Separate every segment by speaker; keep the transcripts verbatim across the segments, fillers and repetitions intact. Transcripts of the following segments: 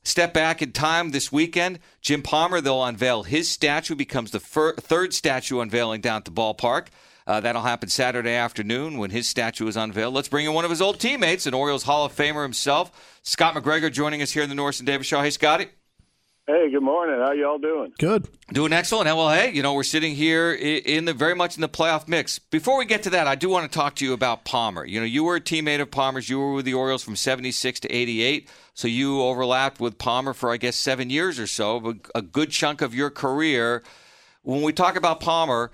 Speaker 1: step back in time this weekend. Jim Palmer, they'll unveil his statue, becomes the fir- third statue unveiling down at the ballpark. Uh, that'll happen Saturday afternoon when his statue is unveiled. Let's bring in one of his old teammates, an Orioles Hall of Famer himself, Scott McGregor, joining us here in the Norris and Davis Show. Hey, Scotty.
Speaker 2: Hey, good morning. How y'all doing?
Speaker 3: Good.
Speaker 1: Doing excellent. Well, hey, you know, we're sitting here in the very much in the playoff mix. Before we get to that, I do want to talk to you about Palmer. You know, you were a teammate of Palmer's. You were with the Orioles from seventy-six to eighty-eight, so you overlapped with Palmer for, I guess, seven years or so, but a good chunk of your career. When we talk about Palmer,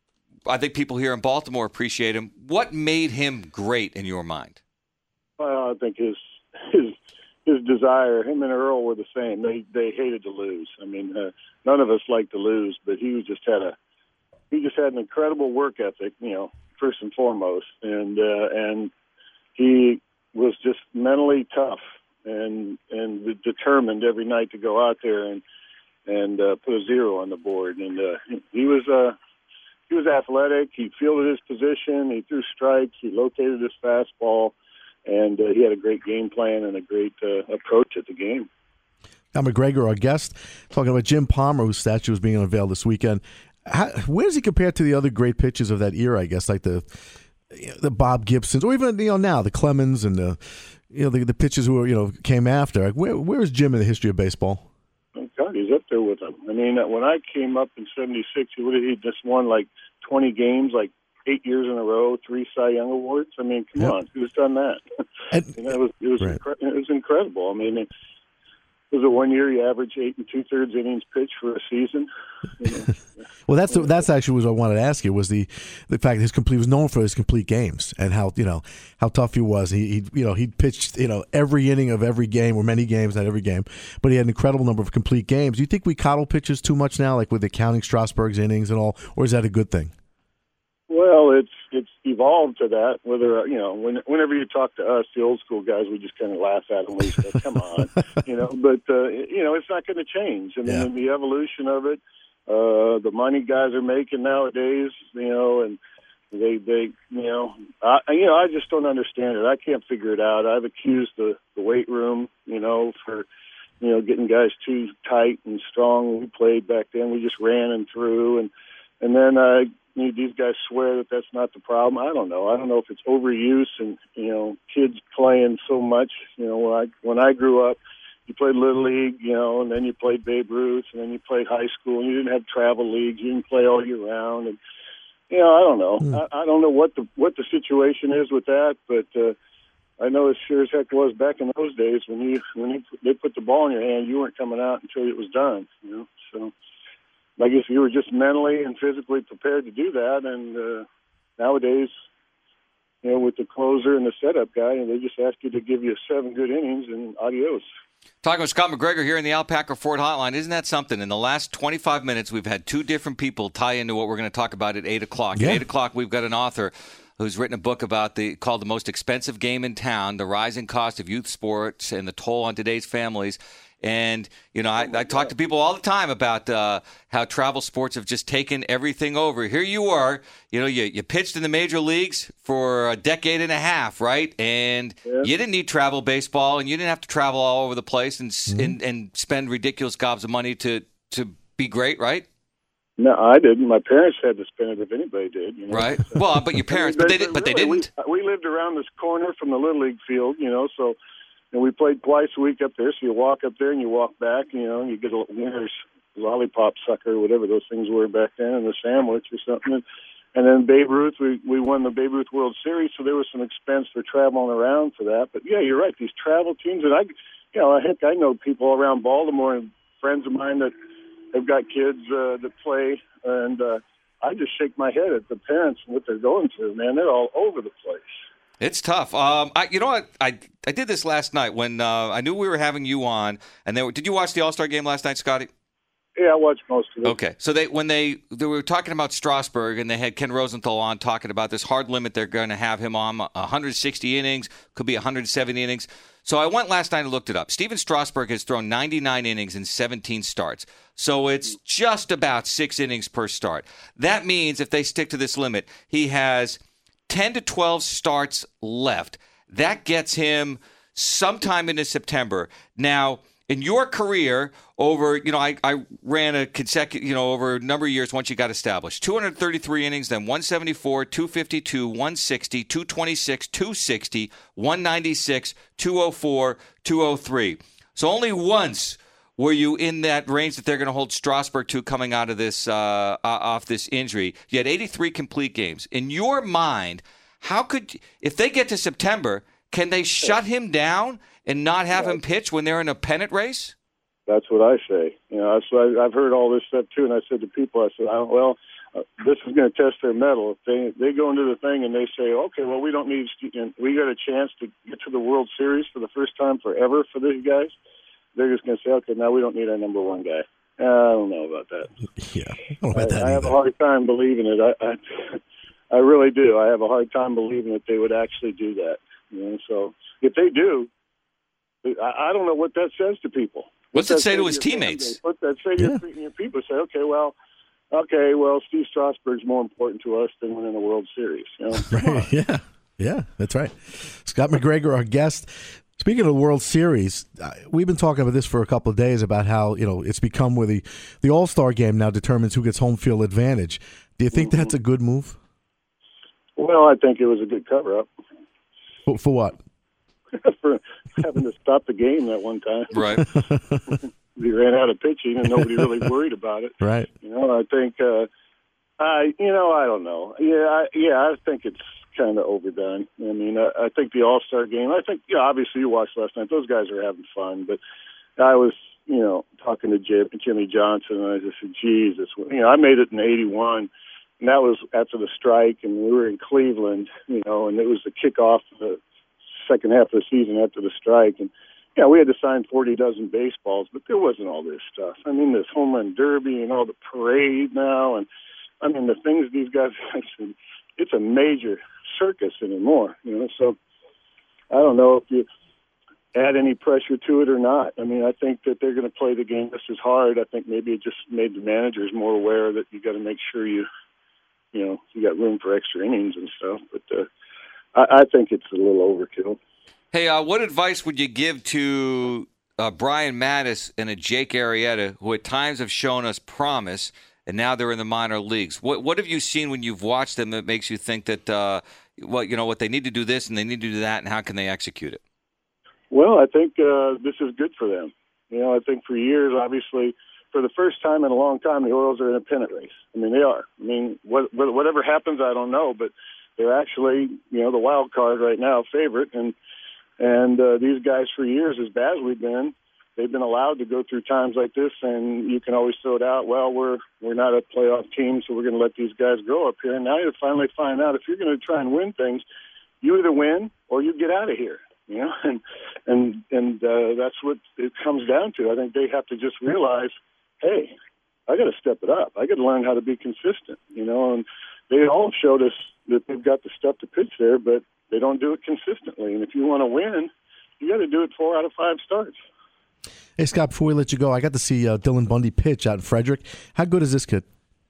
Speaker 1: I think people here in Baltimore appreciate him. What made him great in your mind?
Speaker 2: Well, I think his his his desire. Him and Earl were the same. They they hated to lose. I mean, uh, none of us liked to lose, but he just had a he just had an incredible work ethic. You know, first and foremost, and uh, and he was just mentally tough and and determined every night to go out there and and uh, put a zero on the board. And uh, he was uh, he was athletic. He fielded his position. He threw strikes. He located his fastball, and uh, he had a great game plan and a great uh, approach at the game.
Speaker 3: Now, McGregor, our guest, talking about Jim Palmer, whose statue is being unveiled this weekend. How, where does he compare to the other great pitchers of that era? I guess like the the Bob Gibsons, or even you know now the Clemens and the you know the, the pitchers who you know came after. Like, where where is Jim in the history of baseball?
Speaker 2: Oh, God, he's up there with them. I mean, when I came up in seventy-six, he would have he just won like twenty games, like eight years in a row, three Cy Young awards. I mean, come yep. on, who's done that?
Speaker 3: And,
Speaker 2: you know, it was it was
Speaker 3: right.
Speaker 2: incre- it was incredible. I mean, it, it was a one year you average eight and two thirds innings pitched for a season. You know.
Speaker 3: Well, that's the, that's actually what I wanted to ask you was the the fact that his complete he was known for his complete games and how you know how tough he was. He, he you know he pitched you know every inning of every game or many games, not every game, but he had an incredible number of complete games. Do you think we coddle pitchers too much now, like with the counting Strasburg's innings and all, or is that a good thing?
Speaker 2: Well, it's it's evolved to that. Whether you know, when, whenever you talk to us, the old school guys, we just kind of laugh at them. We say, "Come on," you know. But uh, you know, it's not going to change. I mean,
Speaker 3: yeah.
Speaker 2: the evolution of it, uh, the money guys are making nowadays, you know, and they they you know, I you know, I just don't understand it. I can't figure it out. I've accused the the weight room, you know, for you know getting guys too tight and strong. When we played back then, we just ran and threw, and and then uh, these guys swear that that's not the problem. I don't know. I don't know if it's overuse and, you know, kids playing so much. You know, when I, when I grew up, you played Little League, you know, and then you played Babe Ruth, and then you played high school, and you didn't have travel leagues. You didn't play all year round. And, you know, I don't know. Mm. I, I don't know what the what the situation is with that, but uh, I know as sure as heck was back in those days when you when you, they put the ball in your hand, you weren't coming out until it was done, you know, so. I guess you were just mentally and physically prepared to do that, and uh, nowadays, you know, with the closer and the setup guy, and they just ask you to give you seven good innings and adios.
Speaker 1: Talking with Scott McGregor here in the Alpaca Ford Hotline. Isn't that something? In the last twenty-five minutes, we've had two different people tie into what we're going to talk about at eight o'clock.
Speaker 3: Yeah.
Speaker 1: At eight o'clock, we've got an author who's written a book about the called The Most Expensive Game in Town, the rising cost of youth sports and the toll on today's families. And, you know, I, I talk to people all the time about uh, how travel sports have just taken everything over. Here you are, you know, you, you pitched in the major leagues for a decade and a half, right? And yeah. you didn't need travel baseball, and you didn't have to travel all over the place and mm-hmm. and, and spend ridiculous gobs of money to, to be great, right?
Speaker 2: No, I didn't. My parents had to spend it if anybody did. You know?
Speaker 1: Right. Well, but your parents, but they, but they didn't.
Speaker 2: We, we lived around this corner from the Little League field, you know, so... And we played twice a week up there, so you walk up there and you walk back, you know, and you get a winner's lollipop sucker, whatever those things were back then, and a sandwich or something. And, and then Babe Ruth, we, we won the Babe Ruth World Series, so there was some expense for traveling around for that. But, yeah, you're right, these travel teams, and I, you know, heck, I know people around Baltimore and friends of mine that have got kids uh, that play, and uh, I just shake my head at the parents and what they're going through, man. They're all over the place.
Speaker 1: It's tough. Um, I, you know what? I I did this last night when uh, I knew we were having you on. And they were, did you watch the All-Star game last night, Scotty?
Speaker 2: Yeah, I watched most of it.
Speaker 1: Okay, so they when they they were talking about Strasburg and they had Ken Rosenthal on talking about this hard limit they're going to have him on one hundred sixty innings, could be one hundred seventy innings. So I went last night and looked it up. Steven Strasburg has thrown ninety-nine innings in seventeen starts. So it's just about six innings per start. That means if they stick to this limit, he has ten to twelve starts left. That gets him sometime into September. Now, in your career over, you know, I, I ran a consecutive, you know, over a number of years once you got established. two hundred thirty-three innings, then one seventy-four, two fifty-two, one sixty, two twenty-six, two sixty, one ninety-six, two oh four, two oh three. So only once were you in that range that they're going to hold Strasburg to coming out of this, uh, off this injury. You had eighty-three complete games. In your mind, how could, if they get to September, can they shut him down and not have him pitch when they're in a pennant race?
Speaker 2: That's what I say. You know, so I, I've heard all this stuff too, and I said to people, I said, I don't, well, uh, this is going to test their mettle. If they they go into the thing and they say, okay, well, we don't need, and we got a chance to get to the World Series for the first time forever for these guys, they're just going to say, okay, now we don't need our number one guy. Uh, I don't know about that.
Speaker 3: Yeah, I don't know about that
Speaker 2: I, I have
Speaker 3: either.
Speaker 2: a hard time believing it. I, I I really do. I have a hard time believing that they would actually do that. You know, so if they do, I, I don't know what that says to people.
Speaker 1: What's it say to his
Speaker 2: your
Speaker 1: teammates?
Speaker 2: What that say to
Speaker 3: Yeah.
Speaker 2: your, your people? Say, okay, well, okay, well, Steve Strasburg's more important to us than winning a World Series. You know? Come on.
Speaker 3: Yeah, yeah, that's right. Scott McGregor, our guest. Speaking of the World Series, uh, we've been talking about this for a couple of days about how, you know, it's become where the, the All-Star game now determines who gets home field advantage. Do you think
Speaker 2: Mm-hmm.
Speaker 3: that's a good move?
Speaker 2: Well, I think it was a good cover-up
Speaker 3: For, for what?
Speaker 2: for having to stop the game that one time.
Speaker 1: Right.
Speaker 2: We ran out of pitching, and nobody really worried about it.
Speaker 3: Right.
Speaker 2: You know, I think, uh, I, you know, I don't know. Yeah, I, yeah, I think it's kind of overdone. I mean, I, I think the All-Star game, I think, yeah, obviously you watched last night. Those guys are having fun, but I was, you know, talking to Jim, Jimmy Johnson, and I just said, Jesus, you know, I made it in eighty-one, and that was after the strike, and we were in Cleveland, you know, and it was the kickoff of the second half of the season after the strike, and yeah, we had to sign forty dozen baseballs, but there wasn't all this stuff. I mean, this home run derby and all the parade now, and I mean, the things these guys, it's a major circus anymore, you know, so I don't know if you add any pressure to it or not. I mean, I think that they're going to play the game just as hard. I think maybe it just made the managers more aware that you got to make sure you, you know, you got room for extra innings and stuff, but uh, I, I think it's a little overkill.
Speaker 1: Hey, uh, what advice would you give to uh, Brian Mattis and a Jake Arrieta, who at times have shown us promise, and now they're in the minor leagues? What what have you seen when you've watched them that makes you think that, uh, well, you know, what they need to do this and they need to do that, and how can they execute it?
Speaker 2: Well, I think uh, this is good for them. You know, I think for years, obviously, for the first time in a long time, the Orioles are in a pennant race. I mean, they are. I mean, what, whatever happens, I don't know, but they're actually, you know, the wild card right now, favorite, and And uh, these guys, for years, as bad as we've been, they've been allowed to go through times like this, and you can always throw it out. Well, we're we're not a playoff team, so we're going to let these guys go up here. And now you finally find out if you're going to try and win things, you either win or you get out of here. You know, and and and uh, that's what it comes down to. I think they have to just realize, hey, I got to step it up. I got to learn how to be consistent. You know, and they all showed us that they've got the stuff to pitch there, but they don't do it consistently. And if you want to win, you got to do it four out of five starts.
Speaker 3: Hey, Scott, before we let you go, I got to see uh, Dylan Bundy pitch out in Frederick. How good is this kid?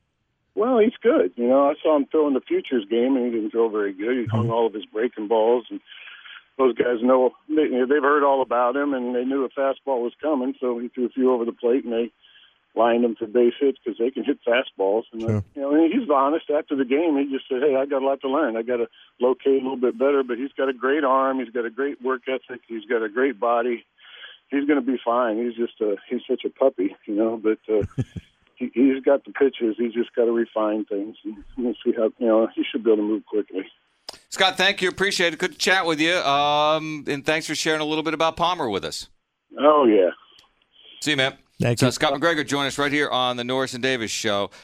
Speaker 2: Well, he's good. You know, I saw him throw in the Futures game, and he didn't throw very good. He hung all of his breaking balls, and those guys know, they, they've heard all about him, and they knew a fastball was coming, so he threw a few over the plate, and they lined him for base hits because they can hit fastballs. And,
Speaker 3: Sure.
Speaker 2: uh, you know, and he's honest. After the game, he just said, hey, I got a lot to learn. I got to locate a little bit better, but he's got a great arm. He's got a great work ethic. He's got a great body. He's going to be fine. He's just a, he's such a puppy, you know, but uh, he, he's got the pitches. He's just got to refine things. And we'll see how, you know, he should be able to move quickly.
Speaker 1: Scott, thank you. Appreciate it. Good to chat with you. Um, and thanks for sharing a little bit about Palmer with us.
Speaker 2: Oh, yeah.
Speaker 1: See you, man.
Speaker 3: Thank
Speaker 1: So
Speaker 3: you.
Speaker 1: Scott McGregor joined us right here on the Norris and Davis Show.